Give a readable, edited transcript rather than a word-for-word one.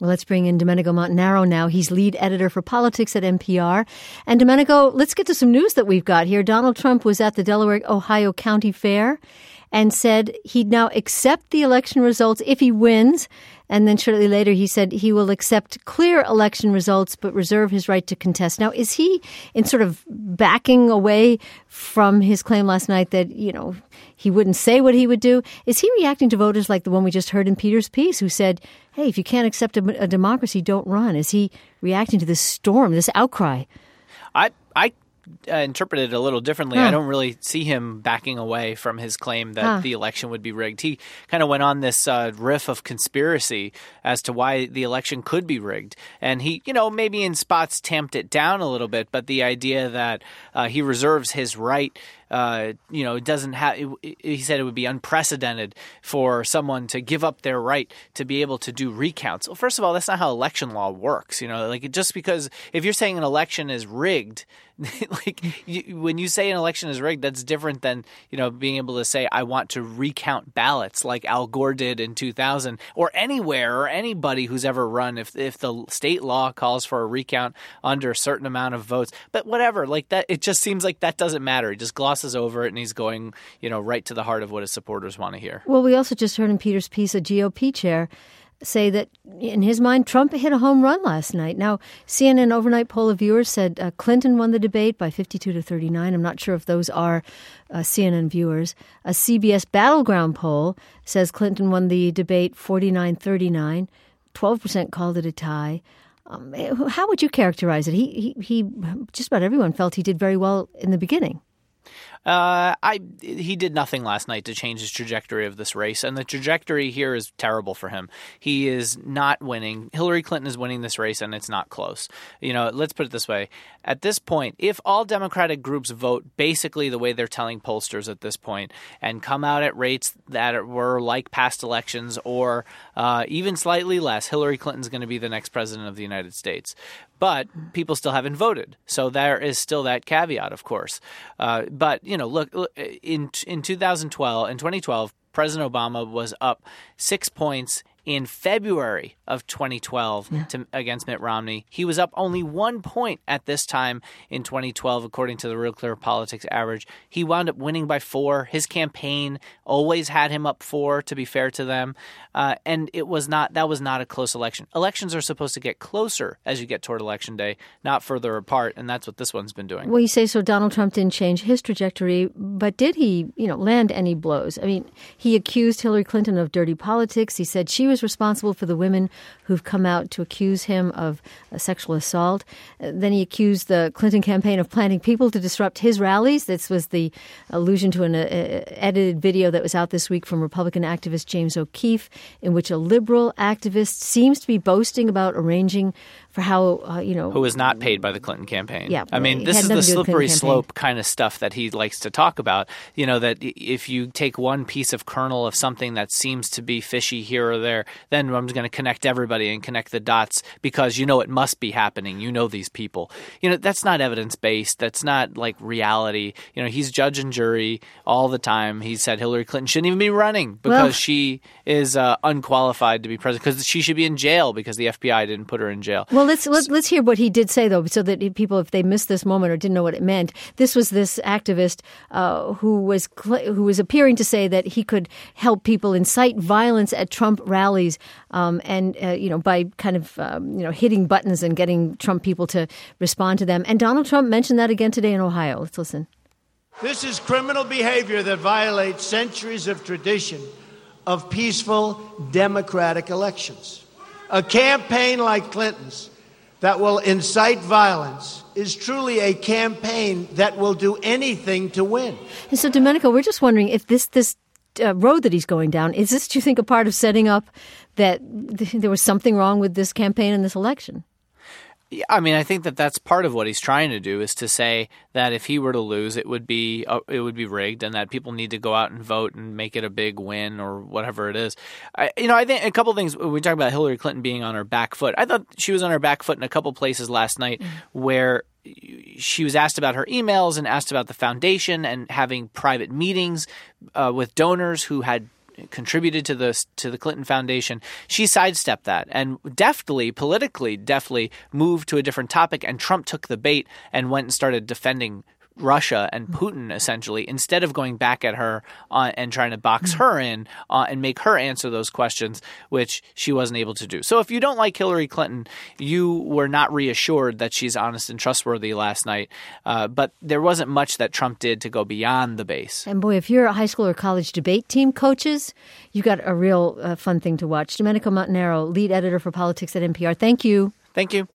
Well, let's bring in Domenico Montanaro now. He's lead editor for politics at NPR. And Domenico, let's get to some news that we've got here. Donald Trump was at the Delaware-Ohio County Fair and said he'd now accept the election results if he wins. And then shortly later, he said he will accept clear election results but reserve his right to contest. Now, is he in sort of backing away from his claim last night that, he wouldn't say what he would do? Is he reacting to voters like the one we just heard in Peter's piece who said, hey, if you can't accept a democracy, don't run? Is he reacting to this storm, this outcry? I interpret it a little differently. I don't really see him backing away from his claim that the election would be rigged. He kind of went on this riff of conspiracy as to why the election could be rigged. And he, maybe in spots tamped it down a little bit, but the idea that he reserves his right doesn't have. He said it would be unprecedented for someone to give up their right to be able to do recounts. Well, first of all, that's not how election law works. Just because if you're saying an election is rigged, when you say an election is rigged, that's different than being able to say I want to recount ballots like Al Gore did in 2000 or anywhere or anybody who's ever run. If the state law calls for a recount under a certain amount of votes, but whatever, like that, it just seems like that doesn't matter. He just glosses over it, and he's going, right to the heart of what his supporters want to hear. Well, we also just heard in Peter's piece a GOP chair say that, in his mind, Trump hit a home run last night. Now, CNN overnight poll of viewers said Clinton won the debate by 52-39. I'm not sure if those are CNN viewers. A CBS Battleground poll says Clinton won the debate 49-39. 12% called it a tie. How would you characterize it? He just about everyone felt he did very well in the beginning. He did nothing last night to change his trajectory of this race, and the trajectory here is terrible for him. He is not winning. Hillary Clinton is winning this race, and it's not close. Let's put it this way. At this point, if all Democratic groups vote basically the way they're telling pollsters at this point and come out at rates that were like past elections or even slightly less, Hillary Clinton's going to be the next president of the United States. But people still haven't voted. So there is still that caveat, of course. But, look, in 2012, President Obama was up 6 points in February of 2012 against Mitt Romney. He was up only 1 point at this time in 2012, according to the Real Clear Politics average. He wound up winning by 4. His campaign always had him up 4, to be fair to them. And that was not a close election. Elections are supposed to get closer as you get toward Election Day, not further apart. And that's what this one's been doing. Well, you say so Donald Trump didn't change his trajectory, but did he, land any blows? I mean, he accused Hillary Clinton of dirty politics. He said she was responsible for the women who've come out to accuse him of sexual assault. Then he accused the Clinton campaign of planning people to disrupt his rallies. This was the allusion to an edited video that was out this week from Republican activist James O'Keefe, in which a liberal activist seems to be boasting about arranging for how, who was not paid by the Clinton campaign. Yeah. I mean, this is the slippery slope kind of stuff that he likes to talk about. That if you take one piece of kernel of something that seems to be fishy here or there, then I'm going to connect everybody and connect the dots because it must be happening. These people. That's not evidence-based. That's not like reality. He's judge and jury all the time. He said Hillary Clinton shouldn't even be running because she is unqualified to be president, because she should be in jail because the FBI didn't put her in jail. Well, let's hear what he did say, though, so that people, if they missed this moment or didn't know what it meant. This was this activist who was appearing to say that he could help people incite violence at Trump rallies, by kind of hitting buttons and getting Trump people to respond to them. And Donald Trump mentioned that again today in Ohio. Let's listen. This is criminal behavior that violates centuries of tradition of peaceful democratic elections. A campaign like Clinton's that will incite violence is truly a campaign that will do anything to win. And so, Domenico, we're just wondering if this road that he's going down, is this, do you think, a part of setting up that there was something wrong with this campaign and this election? Yeah, I mean, I think that's part of what he's trying to do, is to say that if he were to lose, it would be rigged, and that people need to go out and vote and make it a big win or whatever it is. I think a couple of things. We talk about Hillary Clinton being on her back foot. I thought she was on her back foot in a couple places last night where she was asked about her emails and asked about the foundation and having private meetings with donors who had contributed to the Clinton Foundation. She sidestepped that and politically deftly moved to a different topic, and Trump took the bait and went and started defending Russia and Putin, essentially, instead of going back at her and trying to box her in and make her answer those questions, which she wasn't able to do. So if you don't like Hillary Clinton, you were not reassured that she's honest and trustworthy last night. But there wasn't much that Trump did to go beyond the base. And boy, if you're a high school or college debate team coaches, you got a real fun thing to watch. Domenico Montanaro, lead editor for politics at NPR. Thank you. Thank you.